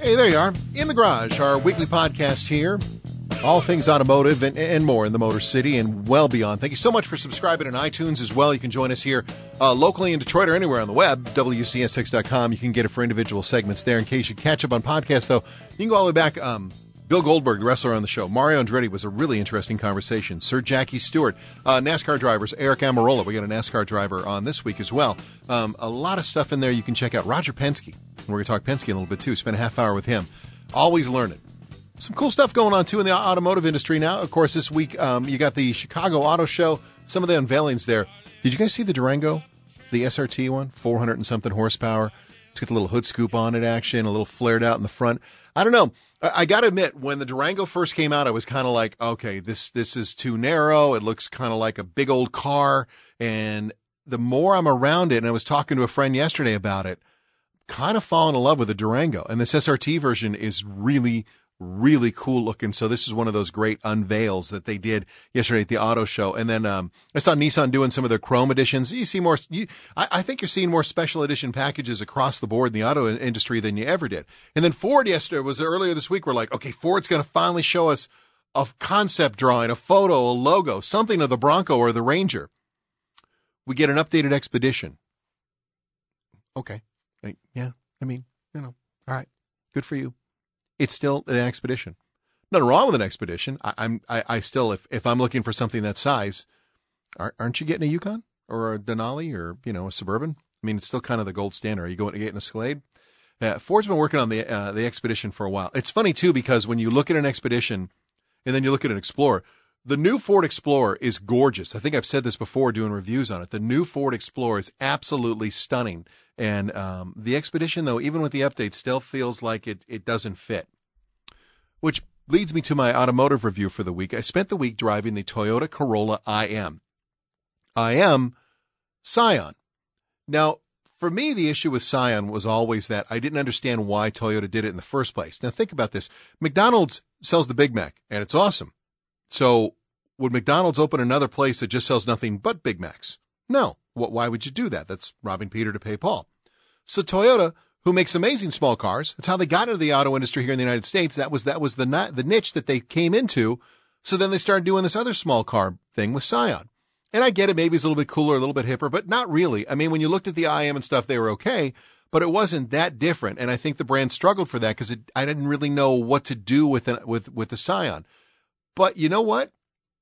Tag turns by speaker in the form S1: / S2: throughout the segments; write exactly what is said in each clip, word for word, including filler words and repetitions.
S1: Hey, there you are. In the Garage, our weekly podcast here. All things automotive and, and more in the Motor City and well beyond. Thank you so much for subscribing on iTunes as well. You can join us here uh, locally in Detroit or anywhere on the web, W C S X dot com. You can get it for individual segments there. In case you catch up on podcasts, though, you can go all the way back. Um, Bill Goldberg, the wrestler on the show. Mario Andretti was a really interesting conversation. Sir Jackie Stewart. Uh, NASCAR drivers, Eric Amarola. We got a NASCAR driver on this week as well. Um, a lot of stuff in there you can check out. Roger Penske. We're going to talk Penske a little bit, too. Spent a half hour with him. Always learning. Some cool stuff going on, too, in the automotive industry now. Of course, this week um, you got the Chicago Auto Show. Some of the unveilings there. Did you guys see the Durango? The S R T one? four hundred and something horsepower. It's got the little hood scoop on it action, a little flared out in the front. I don't know. I, I got to admit, when the Durango first came out, I was kind of like, okay, this this is too narrow. It looks kind of like a big old car. And the more I'm around it, and I was talking to a friend yesterday about it, kind of falling in love with the Durango. And this S R T version is really, really cool looking. So this is one of those great unveils that they did yesterday at the auto show. And then um, I saw Nissan doing some of their chrome editions. You see more, you, I, I think you're seeing more special edition packages across the board in the auto industry than you ever did. And then Ford yesterday was earlier this week. We're like, okay, Ford's going to finally show us a concept drawing, a photo, a logo, something of the Bronco or the Ranger. We get an updated Expedition. Okay. Like, yeah, I mean, you know, all right, good for you. It's still an Expedition. Nothing wrong with an Expedition. I, I'm, I, I still, if, if I'm looking for something that size, aren't, aren't you getting a Yukon or a Denali or, you know, a Suburban? I mean, it's still kind of the gold standard. Are you going to get an Escalade? Uh, Ford's been working on the, uh, the Expedition for a while. It's funny too, because when you look at an Expedition and then you look at an Explorer, the new Ford Explorer is gorgeous. I think I've said this before doing reviews on it. The new Ford Explorer is absolutely stunning. And um, the Expedition, though, even with the updates, still feels like it, it doesn't fit. Which leads me to my automotive review for the week. I spent the week driving the Toyota Corolla I M. I M Scion. Now, for me, the issue with Scion was always that I didn't understand why Toyota did it in the first place. Now, think about this. McDonald's sells the Big Mac, and it's awesome. So would McDonald's open another place that just sells nothing but Big Macs? No. Why would you do that? That's robbing Peter to pay Paul. So Toyota, who makes amazing small cars, that's how they got into the auto industry here in the United States. That was that was the the niche that they came into. So then they started doing this other small car thing with Scion. And I get it, maybe it's a little bit cooler, a little bit hipper, but not really. I mean, when you looked at the I M and stuff, they were okay, but it wasn't that different. And I think the brand struggled for that because I didn't really know what to do with the, with with the Scion. But you know what?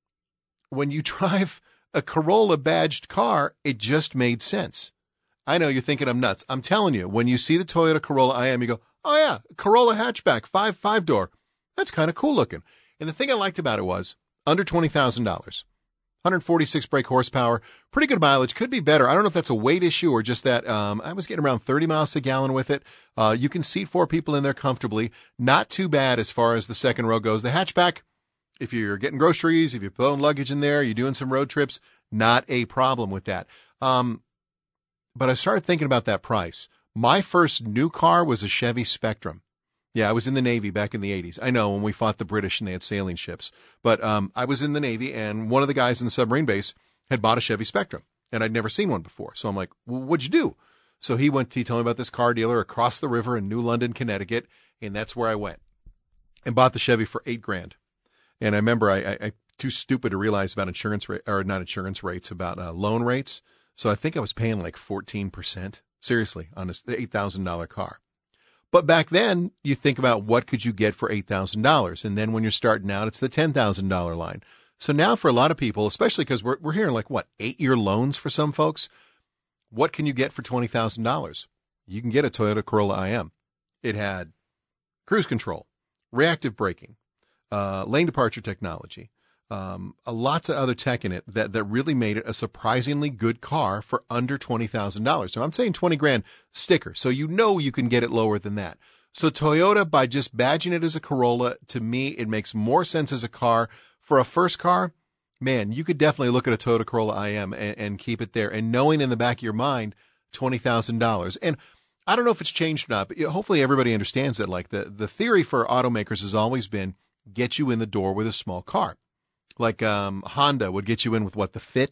S1: When you drive a Corolla badged car, it just made sense. I know you're thinking I'm nuts. I'm telling you, when you see the Toyota Corolla I M, you go, oh yeah, Corolla hatchback, five, five door. That's kind of cool looking. And the thing I liked about it was under twenty thousand dollars, one hundred forty-six brake horsepower, pretty good mileage, could be better. I don't know if that's a weight issue or just that um, I was getting around thirty miles a gallon with it. Uh, you can seat four people in there comfortably. Not too bad as far as the second row goes. The hatchback, if you're getting groceries, if you're throwing luggage in there, you're doing some road trips, not a problem with that. Um, but I started thinking about that price. My first new car was a Chevy Spectrum. Yeah, I was in the Navy back in the eighties. I know when we fought the British and they had sailing ships. But um, I was in the Navy, and one of the guys in the submarine base had bought a Chevy Spectrum, and I'd never seen one before. So I'm like, well, what'd you do? So he went, he told me about this car dealer across the river in New London, Connecticut, and that's where I went and bought the Chevy for eight grand. And I remember I, I, I too stupid to realize about insurance rate, or not insurance rates, about uh, loan rates. So I think I was paying like fourteen percent, seriously, on this eight thousand dollars car. But back then, you think about what could you get for eight thousand dollars. And then when you're starting out, it's the ten thousand dollars line. So now for a lot of people, especially because we're, we're hearing like, what, eight-year loans for some folks, what can you get for twenty thousand dollars? You can get a Toyota Corolla I M. It had cruise control, reactive braking, uh, lane departure technology, um, a lots of other tech in it that, that really made it a surprisingly good car for under twenty thousand dollars. So I'm saying twenty grand sticker. So you know you can get it lower than that. So Toyota, by just badging it as a Corolla, to me, it makes more sense as a car. For a first car, man, you could definitely look at a Toyota Corolla I M and, and keep it there. And knowing in the back of your mind, twenty thousand dollars. And I don't know if it's changed or not, but hopefully everybody understands that. Like the, the theory for automakers has always been get you in the door with a small car. Like um, Honda would get you in with what, the Fit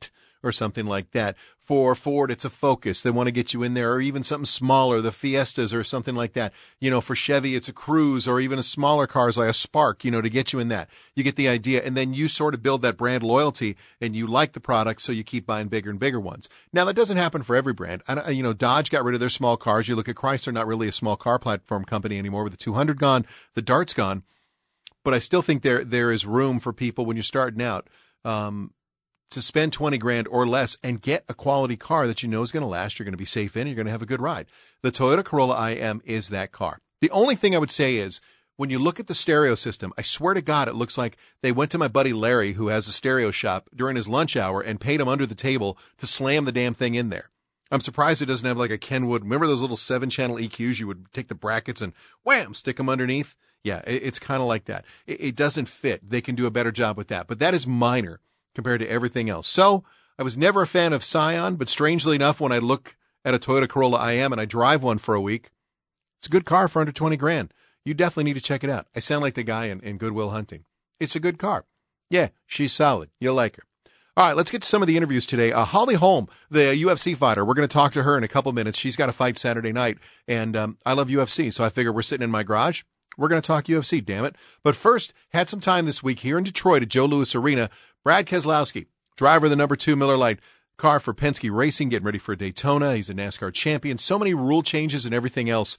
S1: or something like that. For Ford, it's a Focus. They want to get you in there, or even something smaller, the Fiestas or something like that. You know, for Chevy, it's a Cruze, or even a smaller cars like a Spark, you know, to get you in that. You get the idea. And then you sort of build that brand loyalty, and you like the product, so you keep buying bigger and bigger ones. Now, that doesn't happen for every brand. I, you know, Dodge got rid of their small cars. You look at Chrysler, not really a small car platform company anymore, with the two hundred gone, the Dart's gone. But I still think there there is room for people when you're starting out, um, to spend twenty grand or less and get a quality car that you know is going to last. You're going to be safe in. You're going to have a good ride. The Toyota Corolla I M is that car. The only thing I would say is, when you look at the stereo system, I swear to God, it looks like they went to my buddy Larry, who has a stereo shop, during his lunch hour and paid him under the table to slam the damn thing in there. I'm surprised it doesn't have like a Kenwood. Remember those little seven-channel E Qs? You would take the brackets and wham, stick them underneath. Yeah, it's kind of like that. It doesn't fit. They can do a better job with that. But that is minor compared to everything else. So I was never a fan of Scion, but strangely enough, when I look at a Toyota Corolla I M and I drive one for a week, it's a good car for under twenty grand. You definitely need to check it out. I sound like the guy in, in Good Will Hunting. It's a good car. Yeah, she's solid. You'll like her. All right, let's get to some of the interviews today. Uh, Holly Holm, the U F C fighter, we're going to talk to her in a couple minutes. She's got a fight Saturday night, and um, I love U F C, so I figure we're sitting in my garage. We're going to talk U F C, damn it. But first, had some time this week here in Detroit at Joe Louis Arena. Brad Keselowski, driver of the number two Miller Lite car for Penske Racing, getting ready for Daytona. He's a NASCAR champion. So many rule changes and everything else.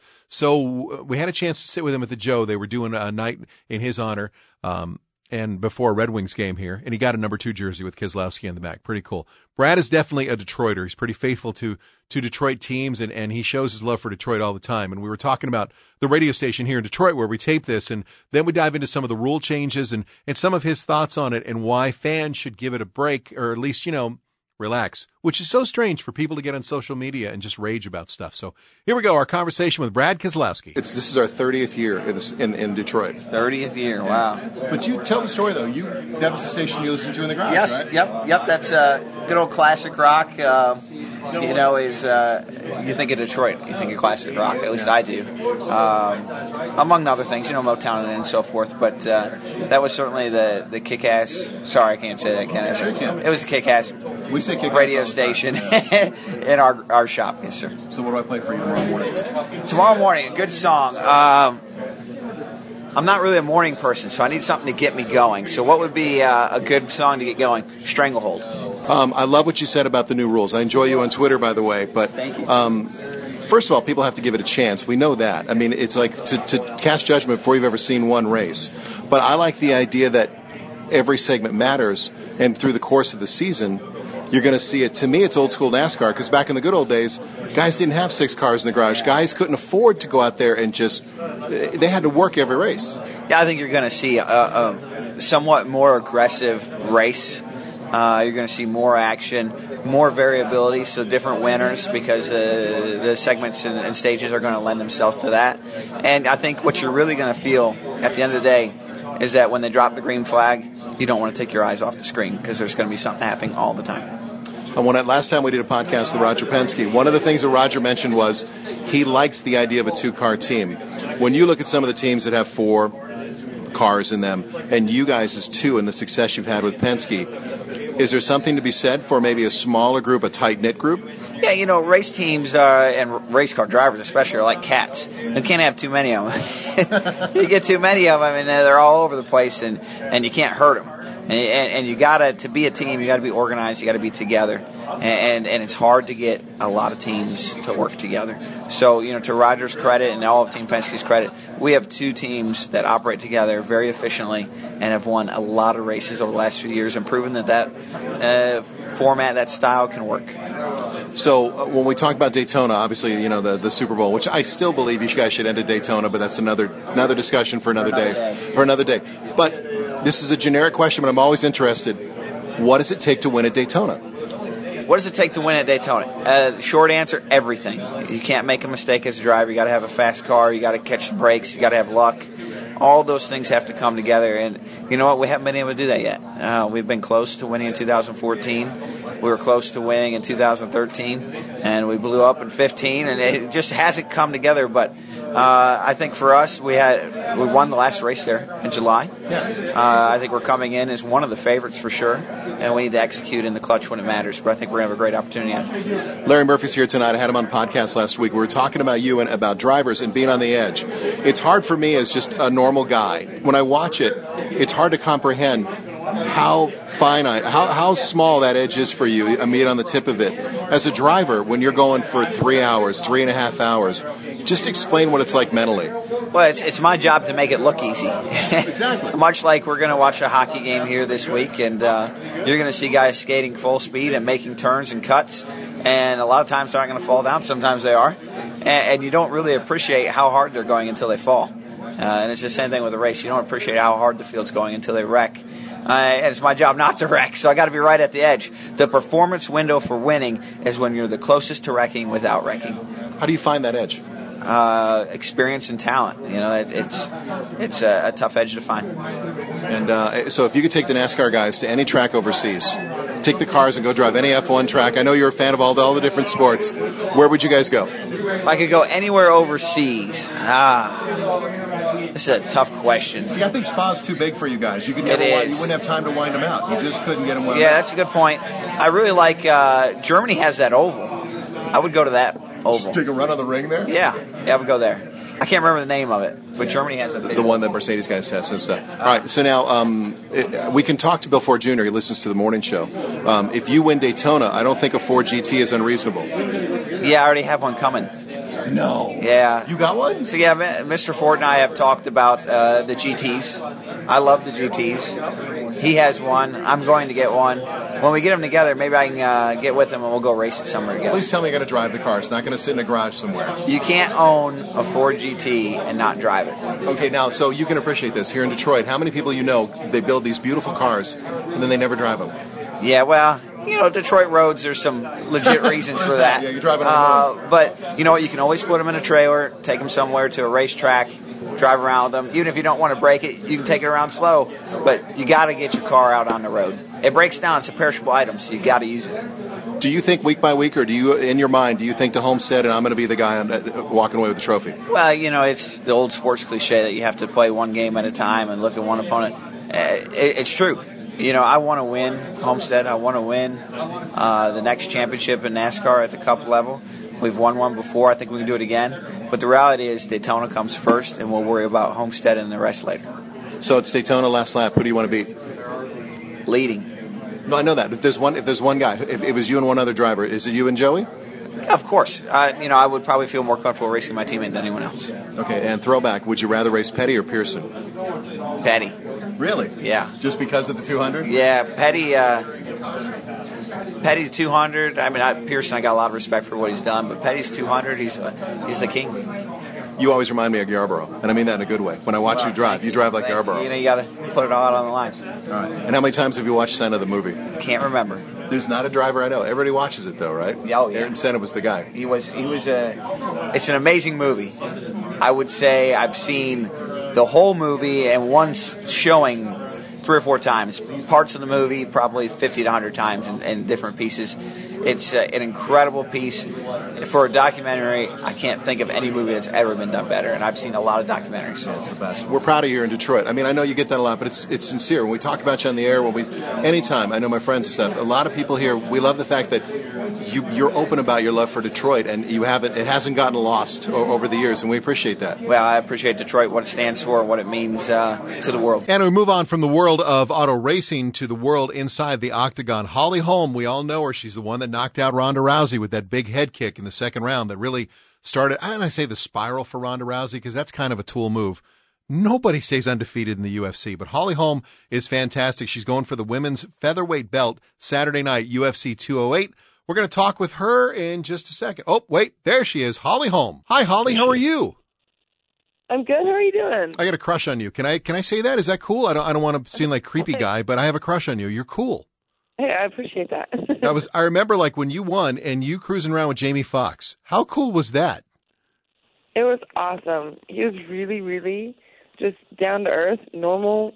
S1: So we had a chance to sit with him at the Joe. They were doing a night in his honor, um, and before a Red Wings game here, and he got a number two jersey with Keselowski in the back. Pretty cool. Brad is definitely a Detroiter. He's pretty faithful to to Detroit teams, and, and he shows his love for Detroit all the time. And we were talking about the radio station here in Detroit where we tape this, and then we dive into some of the rule changes and, and some of his thoughts on it and why fans should give it a break, or at least, you know, relax, which is so strange for people to get on social media and just rage about stuff. So here we go, our conversation with Brad Keselowski.
S2: It's This is our thirtieth year in, this, in, in Detroit.
S3: thirtieth year, wow.
S2: But you tell the story, though. You That was the station you listened to in the garage,
S3: yes,
S2: right?
S3: Yep, yep. That's uh, good old classic rock. Uh, you know, is uh, you think of Detroit, you think of classic rock. At least I do. Um, among other things, you know, Motown and so forth. But uh, that was certainly the, the kick-ass. Sorry, I can't say that, can I?
S2: Sure you can.
S3: It was a kick-ass
S2: we say kick-ass
S3: radio station in our our shop. Yes, sir.
S2: So what do I play for you tomorrow morning?
S3: Tomorrow morning, a good song. Um, I'm not really a morning person, so I need something to get me going. So what would be uh, a good song to get going? Stranglehold.
S2: Um, I love what you said about the new rules. I enjoy you on Twitter, by the way. But
S3: Thank you.
S2: Um, first of all, people have to give it a chance. We know that. I mean, it's like to, to cast judgment before you've ever seen one race. But I like the idea that every segment matters, and through the course of the season, you're going to see it. To me, it's old school NASCAR, because back in the good old days, guys didn't have six cars in the garage. Guys couldn't afford to go out there and just, they had to work every race.
S3: Yeah, I think you're going to see a, a somewhat more aggressive race. Uh, you're going to see more action, more variability, so different winners, because uh, the segments and, and stages are going to lend themselves to that. And I think what you're really going to feel at the end of the day is that when they drop the green flag, you don't want to take your eyes off the screen, because there's going to be something happening all the time.
S2: And when I, last time we did a podcast with Roger Penske, one of the things that Roger mentioned was he likes the idea of a two-car team. When you look at some of the teams that have four cars in them, and you guys as two, and the success you've had with Penske, is there something to be said for maybe a smaller group, a tight-knit group?
S3: Yeah, you know, race teams uh, and race car drivers especially are like cats. You can't have too many of them. You get too many of them, and they're all over the place, and, and you can't hurt them. And, and, and you gotta, to be a team, you gotta be organized, you gotta be together, and, and and it's hard to get a lot of teams to work together. So, you know, to Roger's credit and all of Team Penske's credit, we have two teams that operate together very efficiently and have won a lot of races over the last few years and proven that that uh, format, that style can work.
S2: So uh, when we talk about Daytona, obviously, you know, the, the Super Bowl, which I still believe you guys should end at Daytona, but that's another another discussion for another day, for another day. But this is a generic question, but I'm always interested. What does it take to win at Daytona?
S3: What does it take to win at Daytona? Uh, short answer, everything. You can't make a mistake as a driver. You got to have a fast car. You got to catch the brakes. You got to have luck. All those things have to come together, and you know what? We haven't been able to do that yet. Uh, we've been close to winning in two thousand fourteen. We were close to winning in two thousand thirteen, and we blew up in fifteen, and it just hasn't come together. But Uh, I think for us, we had we won the last race there in July.
S1: Yeah.
S3: Uh, I think we're coming in as one of the favorites for sure, and we need to execute in the clutch when it matters. But I think we're going to have a great opportunity. Yet.
S2: Larry Murphy's here tonight. I had him on the podcast last week. We were talking about you and about drivers and being on the edge. It's hard for me as just a normal guy. When I watch it, it's hard to comprehend how finite, how, how small that edge is for you. I mean, on the tip of it. As a driver, when you're going for three hours, three and a half hours, just explain what it's like mentally.
S3: Well, it's, it's my job to make it look easy.
S2: Exactly.
S3: Much like we're going to watch a hockey game here this week, and uh, you're going to see guys skating full speed and making turns and cuts, and a lot of times they're not going to fall down. Sometimes they are, and, and you don't really appreciate how hard they're going until they fall. Uh, and it's the same thing with a race. You don't appreciate how hard the field's going until they wreck. Uh, and it's my job not to wreck, so I got to be right at the edge. The performance window for winning is when you're the closest to wrecking without wrecking.
S2: How do you find that edge?
S3: Uh, experience and talent. You know, it, it's it's a, a tough edge to find.
S2: And uh, so if you could take the NASCAR guys to any track overseas, take the cars and go drive any F one track. I know you're a fan of all the, all the different sports. Where would you guys go?
S3: If I could go anywhere overseas, ah... This is a tough question.
S2: See, I think Spa's too big for you guys. You could never wind, you wouldn't have time to wind them out. You just couldn't get them wound
S3: Yeah,
S2: out.
S3: that's a good point. I really like uh, Germany has that oval. I would go to that oval.
S2: Just take a run on the ring there?
S3: Yeah, yeah, I would go there. I can't remember the name of it, but Germany has a
S2: the, the one that Mercedes guys test and stuff. All right, so now um, it, we can talk to Bill Ford Junior He listens to the morning show. Um, if you win Daytona, I don't think a Ford G T is unreasonable.
S3: Yeah, I already have one coming.
S2: No.
S3: Yeah.
S2: You got one?
S3: So, yeah, Mister Ford and I have talked about uh, the G Ts. I love the G Ts. He has one. I'm going to get one. When we get them together, maybe I can uh, get with him and we'll go race it somewhere together.
S2: Please tell me you're going to drive the car. It's not going to sit in a garage somewhere.
S3: You can't own a Ford G T and not drive it.
S2: Okay, now, so you can appreciate this. Here in Detroit, how many people you know, they build these beautiful cars and then they never drive them?
S3: Yeah, well, you know, Detroit roads, there's some legit reasons for that.
S2: Yeah, you're driving on the
S3: road. But, you know what, you can always put them in a trailer, take them somewhere to a racetrack, drive around with them. Even if you don't want to break it, you can take it around slow. But you got to get your car out on the road. It breaks down. It's a perishable item, so you got to use it.
S2: Do you think week by week, or do you, in your mind, do you think to Homestead and I'm going to be the guy on, uh, walking away with the trophy?
S3: Well, you know, it's the old sports cliche that you have to play one game at a time and look at one opponent. Uh, it, it's true. You know, I want to win Homestead. I want to win uh, the next championship in NASCAR at the Cup level. We've won one before. I think we can do it again. But the reality is Daytona comes first, and we'll worry about Homestead and the rest later.
S2: So it's Daytona last lap. Who do you want to beat?
S3: Leading.
S2: No, I know that. If there's one, if there's one guy, if it was you and one other driver, is it you and Joey?
S3: Of course. Uh, you know, I would probably feel more comfortable racing my teammate than anyone else.
S2: Okay, and throwback, would you rather race Petty or Pearson?
S3: Petty.
S2: Really?
S3: Yeah.
S2: Just because of the two hundred?
S3: Yeah, Petty, uh, Petty's two hundred. I mean, I, Pearson, I got a lot of respect for what he's done, but Petty's two hundred, he's, uh, he's the king.
S2: You always remind me of Yarborough, and I mean that in a good way. When I watch well, you drive, you drive like Yarborough.
S3: You know, you got to put it all out on the line.
S2: All right. And how many times have you watched Senna, the movie?
S3: Can't remember.
S2: There's not a driver I know. Everybody watches it, though, right?
S3: Oh, yeah.
S2: Ayrton Senna was the guy.
S3: He was, he was a, it's an amazing movie. I would say I've seen the whole movie and one showing three or four times. Parts of the movie probably fifty to one hundred times in, in different pieces. It's uh, an incredible piece. For a documentary, I can't think of any movie that's ever been done better, and I've seen a lot of documentaries.
S2: Yeah, it's the best. We're proud of you here in Detroit. I mean, I know you get that a lot, but it's it's sincere. When we talk about you on the air, when we, anytime, I know my friends and stuff, a lot of people here, we love the fact that you, you're open about your love for Detroit, and you haven't, it hasn't gotten lost o- over the years, and we appreciate that.
S3: Well, I appreciate Detroit, what it stands for, what it means uh, to the world.
S1: And we move on from the world of auto racing to the world inside the octagon. Holly Holm, we all know her. She's the one that knocked out Ronda Rousey with that big head kick in the second round that really started, and I say the spiral for Ronda Rousey because that's kind of a tool move. Nobody stays undefeated in the U F C, but Holly Holm is fantastic. She's going for the women's featherweight belt Saturday night, U F C two oh eight. We're going to talk with her in just a second. Oh, wait, there she is, Holly Holm. Hi, Holly, how are you?
S4: I'm good. How are you doing?
S1: I got a crush on you. Can I can I say that? Is that cool? I don't I don't want to seem like creepy guy, but I have a crush on you. You're cool.
S4: Hey, I appreciate that.
S1: I was I remember like when you won and you cruising around with Jamie Foxx. How cool was that?
S4: It was awesome. He was really, really just down to earth, normal,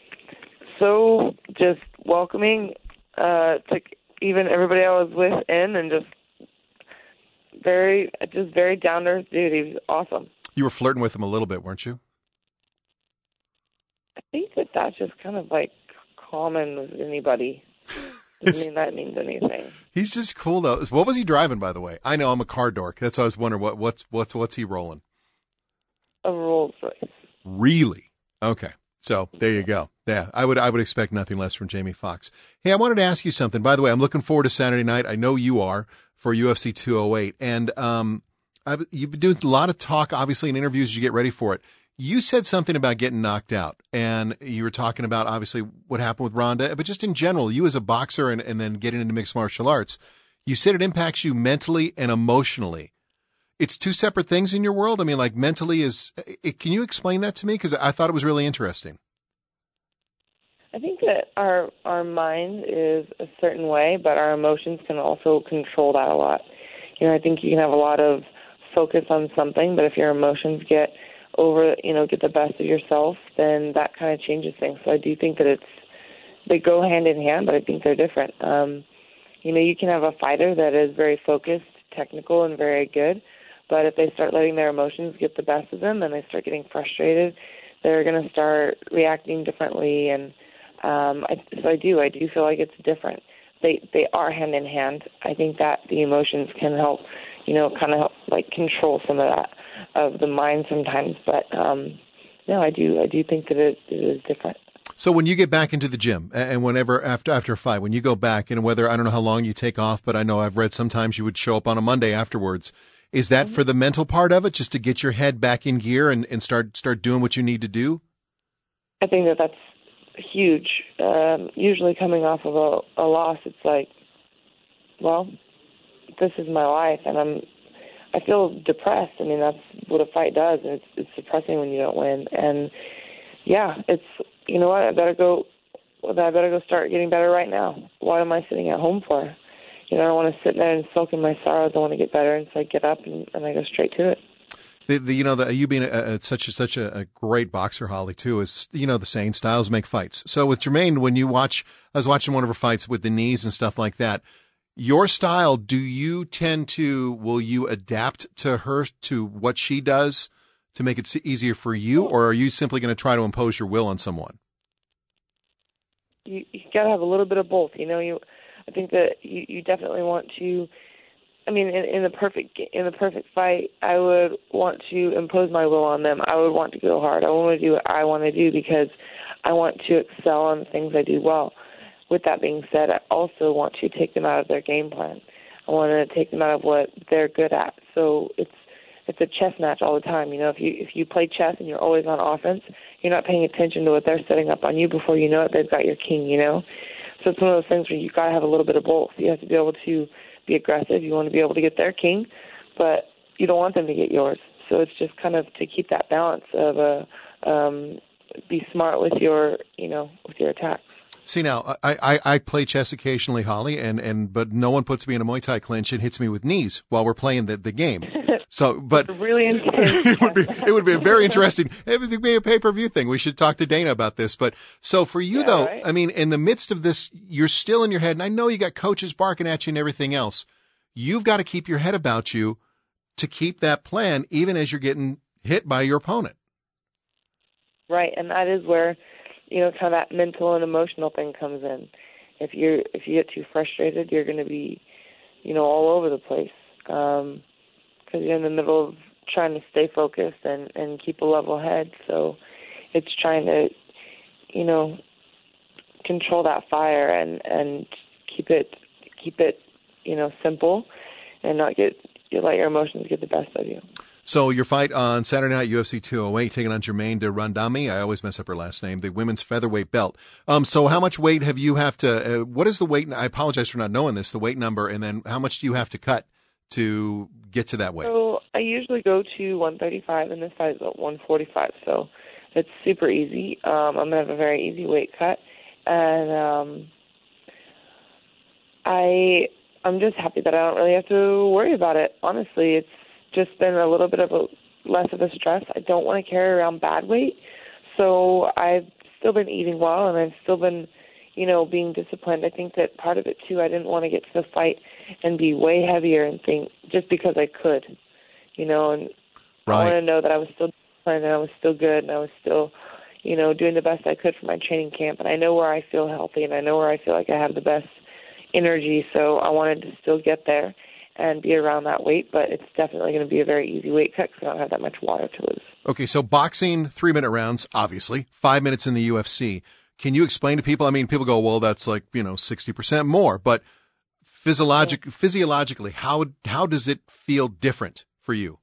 S4: so just welcoming. Uh, took even everybody I was with in and just very, just very down to earth dude. He was awesome.
S1: You were flirting with him a little bit, weren't you?
S4: I think that that's just kind of like common with anybody. Doesn't mean that means anything.
S1: He's just cool though. What was he driving, by the way? I know I'm a car dork. That's why I was wondering what what's what's what's he rolling.
S4: A Rolls Royce.
S1: Really? Okay. So there you go. Yeah, I would I would expect nothing less from Jamie Foxx. Hey, I wanted to ask you something. By the way, I'm looking forward to Saturday night. I know you are for U F C two oh eight, and um, I, you've been doing a lot of talk, obviously, in interviews as you get ready for it. You said something about getting knocked out, and you were talking about, obviously, what happened with Ronda, but just in general, you as a boxer and, and then getting into mixed martial arts, you said it impacts you mentally and emotionally. It's two separate things in your world? I mean, like mentally is, it, can you explain that to me? Because I thought it was really interesting.
S4: I think that our our mind is a certain way, but our emotions can also control that a lot. You know, I think you can have a lot of focus on something, but if your emotions get over, you know, get the best of yourself, then that kind of changes things. So I do think that it's, they go hand in hand, but I think they're different. Um, you know, you can have a fighter that is very focused, technical, and very good, but if they start letting their emotions get the best of them and they start getting frustrated, they're going to start reacting differently. And um, I, so I do, I do feel like it's different. They they are hand in hand. I think that the emotions can help, you know, kind of help like control some of that of the mind sometimes, but um, no, I do I do think that it, it is different.
S1: So when you get back into the gym, and whenever after after a fight, when you go back, and whether I don't know how long you take off, but I know I've read sometimes you would show up on a Monday afterwards. Is that mm-hmm. for the mental part of it, just to get your head back in gear and, and start start doing what you need to do?
S4: I think that that's huge. Um, usually coming off of a, a loss, it's like, well, this is my life, and I'm. I feel depressed. I mean, that's what a fight does, and it's it's depressing when you don't win. And yeah, it's, you know what, I better go. I better go start getting better right now. What am I sitting at home for? You know, I don't want to sit there and sulk in my sorrows. I want to get better, and so I get up and, and I go straight to it.
S1: The, the you know the you being a, a, such a, such a, a great boxer, Holly, too, is, you know, the saying, styles make fights. So with Jermaine, when you watch, I was watching one of her fights with the knees and stuff like that. Your style, do you tend to, will you adapt to her, to what she does to make it easier for you, or are you simply going to try to impose your will on someone?
S4: You, you got to have a little bit of both. You know, you, I think that you, you definitely want to, I mean, in, in the perfect, in the perfect fight, I would want to impose my will on them. I would want to go hard. I want to do what I want to do because I want to excel on the things I do well. With that being said, I also want to take them out of their game plan. I want to take them out of what they're good at. So it's it's a chess match all the time. You know, if you if you play chess and you're always on offense, you're not paying attention to what they're setting up on you. Before you know it, they've got your king. You know, so it's one of those things where you got to have a little bit of both. You have to be able to be aggressive. You want to be able to get their king, but you don't want them to get yours. So it's just kind of to keep that balance of a um, be smart with your you know with your attacks.
S1: See, now, I, I, I play chess occasionally, Holly, and, and but no one puts me in a Muay Thai clinch and hits me with knees while we're playing the, the game. So, but
S4: it's really intense.
S1: it would be it would be a very interesting. It would be a pay per view thing. We should talk to Dana about this. But so for you
S4: yeah,
S1: though,
S4: right?
S1: I mean, in the midst of this, you're still in your head, and I know you got coaches barking at you and everything else. You've got to keep your head about you to keep that plan, even as you're getting hit by your opponent.
S4: Right, and that is where, you know, kind of that mental and emotional thing comes in. If you're if you get too frustrated, you're going to be, you know, all over the place because um, you're in the middle of trying to stay focused and, and keep a level head. So it's trying to, you know, control that fire and, and keep it keep it, you know, simple and not get you let your emotions get the best of you.
S1: So your fight on Saturday night, U F C two oh eight, taking on Germaine de Randamie. I always mess up her last name. The women's featherweight belt. Um, so how much weight have you have to? Uh, what is the weight? I apologize for not knowing this. The weight number, and then how much do you have to cut to get to that weight?
S4: So I usually go to one thirty-five, and this fight is at one forty-five. So it's super easy. Um, I'm gonna have a very easy weight cut, and um, I I'm just happy that I don't really have to worry about it. Honestly, it's just been a little bit of a less of a stress. I don't want to carry around bad weight, so I've still been eating well, and I've still been, you know, being disciplined. I think that part of it too, I didn't want to get to the fight and be way heavier and think just because I could, you know, and
S1: right.
S4: I want to know that I was still and I was still good and I was still, you know, doing the best I could for my training camp. And I know where I feel healthy and I know where I feel like I have the best energy. So I wanted to still get there and be around that weight, but it's definitely going to be a very easy weight cut because I don't have that much water to lose.
S1: Okay, so boxing, three-minute rounds, obviously, five minutes in the U F C. Can you explain to people, I mean, people go, well, that's like, you know, sixty percent more, but physiologic, physiologically, how how does it feel different for you?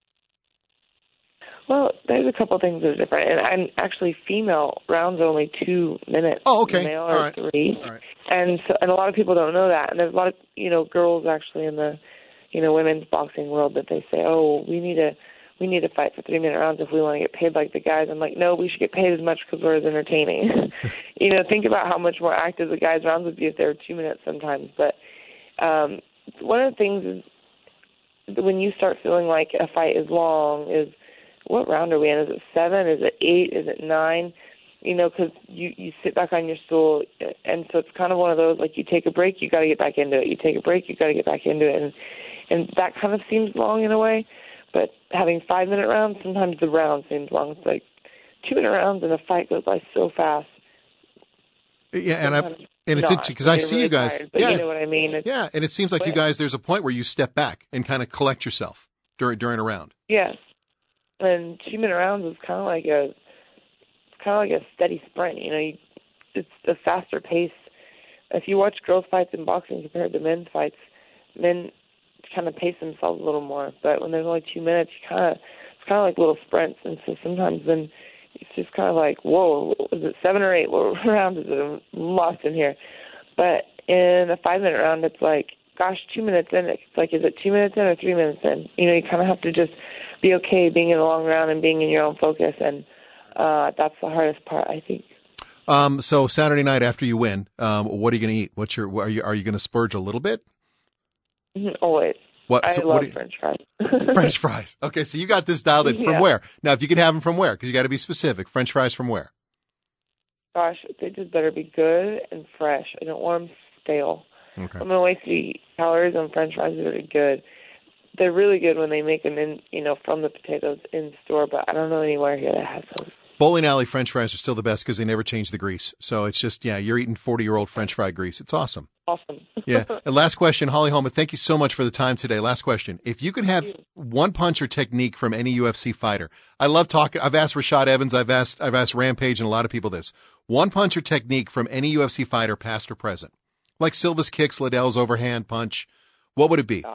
S4: Well, there's a couple things that are different. And I'm actually female rounds are only two minutes.
S1: Oh, okay.
S4: Male
S1: All
S4: are
S1: right.
S4: three.
S1: All right.
S4: And so, and a lot of people don't know that. And there's a lot of, you know, girls actually in the, you know, women's boxing world that they say, oh, we need to, we need to fight for three minute rounds if we want to get paid like the guys. I'm like, no, we should get paid as much because we're as entertaining. You know, think about how much more active the guys' rounds would be if they were two minutes sometimes. But um, one of the things is when you start feeling like a fight is long is, what round are we in? Is it seven? Is it eight? Is it nine? You know, because you, you sit back on your stool, and so it's kind of one of those, like, you take a break, you got to get back into it. You take a break, you got to get back into it. And and that kind of seems long in a way, but having five-minute rounds, sometimes the round seems long. It's like two-minute rounds, and the fight goes by so fast.
S1: Yeah, and I and it's interesting because I see
S4: really
S1: you guys.
S4: Tired, but
S1: yeah,
S4: you know what I mean. It's,
S1: yeah, and it seems like you guys. There's a point where you step back and kind of collect yourself during during a round.
S4: Yes. And two minute rounds is kind of like a, it's kind of like a steady sprint. You know, you, it's a faster pace. If you watch girls' fights in boxing compared to men's fights, men kind of pace themselves a little more. But when there's only two minutes, you kind of, it's kind of like little sprints. And so sometimes then it's just kind of like, whoa, is it seven or eight? What round is it? I'm lost in here. But in a five minute round, it's like, gosh, two minutes in. It's like, is it two minutes in or three minutes in? You know, you kind of have to just be okay being in the long round and being in your own focus, and uh, that's the hardest part, I think.
S1: Um, so Saturday night after you win, um, what are you going to eat? What's your? Are you are you going to splurge a little bit?
S4: Always.
S1: What?
S4: I
S1: So
S4: love
S1: what you,
S4: French fries.
S1: French fries. Okay, so you got this dialed in. From
S4: Yeah.
S1: where? Now, if you can have them from where? Because you got to be specific. French fries from where?
S4: Gosh, they just better be good and fresh. I don't want them stale.
S1: Okay.
S4: I'm going to waste the calories on French fries that are good. They're really good when they make them in, you know, from the potatoes in store, but I don't know anywhere here that has those.
S1: Bowling alley French fries are still the best because they never change the grease. So it's just, yeah, you're eating forty-year-old French fry grease. It's awesome.
S4: Awesome.
S1: Yeah. And last question, Holly Holman, thank you so much for the time today. Last question. If you could have one punch or technique from any U F C fighter, I love talking. I've asked Rashad Evans. I've asked, I've asked Rampage and a lot of people this. One punch or technique from any U F C fighter, past or present. Like Silva's kicks, Liddell's overhand punch. What would it be?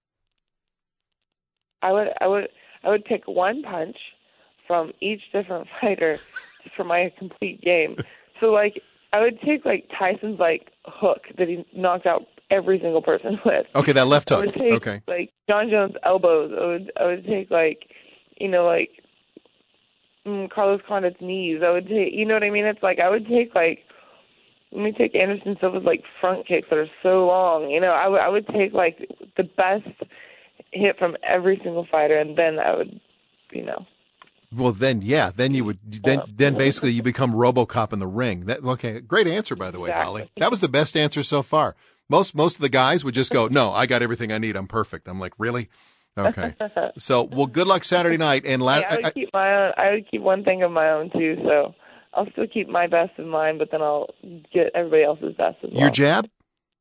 S4: I would, I would, I would pick one punch from each different fighter for my complete game. So, like, I would take, like, Tyson's, like, hook that he knocked out every single person with.
S1: Okay, that left
S4: I
S1: hook.
S4: would take,
S1: Okay.
S4: like, John Jones' elbows. I would, I would take, like, you know, like, mm, Carlos Condit's knees. I would take, you know what I mean? It's like, I would take, like, let me take Anderson Silva's, like, front kicks that are so long. You know, I would, I would take, like, the best hit from every single fighter, and then I would, you know.
S1: Well, then, yeah, then you would, then, then basically you become RoboCop in the ring. That, okay, great answer, by the way,
S4: Exactly.
S1: Holly. That was the best answer so far. Most, most of the guys would just go, no, I got everything I need. I'm perfect. I'm like, really? Okay. So, well, good luck Saturday night. And la-
S4: Hey, I would
S1: I,
S4: keep my own. I would keep one thing of my own too. So I'll still keep my best in mind, but then I'll get everybody else's best as well.
S1: your jab?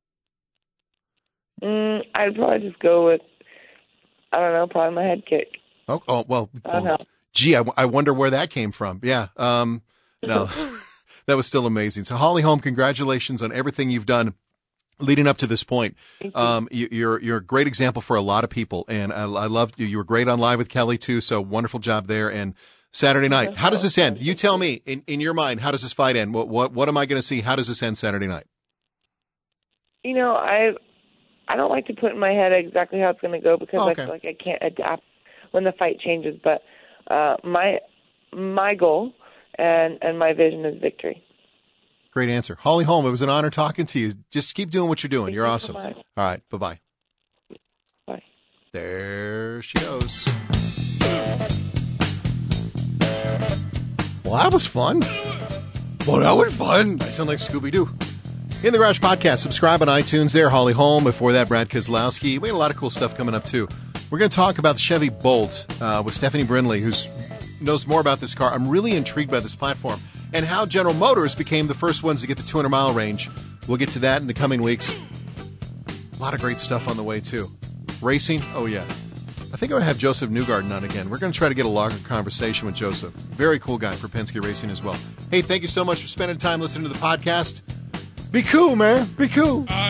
S4: Mm, I'd probably just go with, I don't know, probably my head kick.
S1: Oh, oh well,
S4: I don't
S1: well
S4: know.
S1: gee, I, I wonder where that came from. Yeah. Um, no, that was still amazing. So Holly Holm, congratulations on everything you've done leading up to this point. Um, you, you're, you're a great example for a lot of people. And I, I love you. You were great on Live with Kelly too. So wonderful job there. And Saturday night, how does this end? You tell me in, in your mind, how does this fight end? What, what, what am I going to see? How does this end Saturday night?
S4: You know, I I don't like to put in my head exactly how it's going to go because
S1: Oh,
S4: I
S1: okay.
S4: feel like I can't adapt when the fight changes. But uh, my my goal and, and my vision is victory.
S1: Great answer. Holly Holm, it was an honor talking to you. Just keep doing what you're doing.
S4: Thank
S1: You're
S4: you so
S1: awesome.
S4: much.
S1: All right. Bye-bye.
S4: Bye.
S1: There she goes. Well, that was fun. Well, that was fun. I sound like Scooby-Doo. In the Garage Podcast, subscribe on iTunes there. Holly Holm. Before that, Brad Keselowski. We had a lot of cool stuff coming up, too. We're going to talk about the Chevy Bolt uh, with Stephanie Brindley, who knows more about this car. I'm really intrigued by this platform and how General Motors became the first ones to get the two hundred mile range. We'll get to that in the coming weeks. A lot of great stuff on the way, too. Racing? Oh, yeah. I think I would have Joseph Newgarden on again. We're going to try to get a longer conversation with Joseph. Very cool guy for Penske Racing as well. Hey, thank you so much for spending time listening to the podcast. Be cool, man. Be cool.
S5: Uh,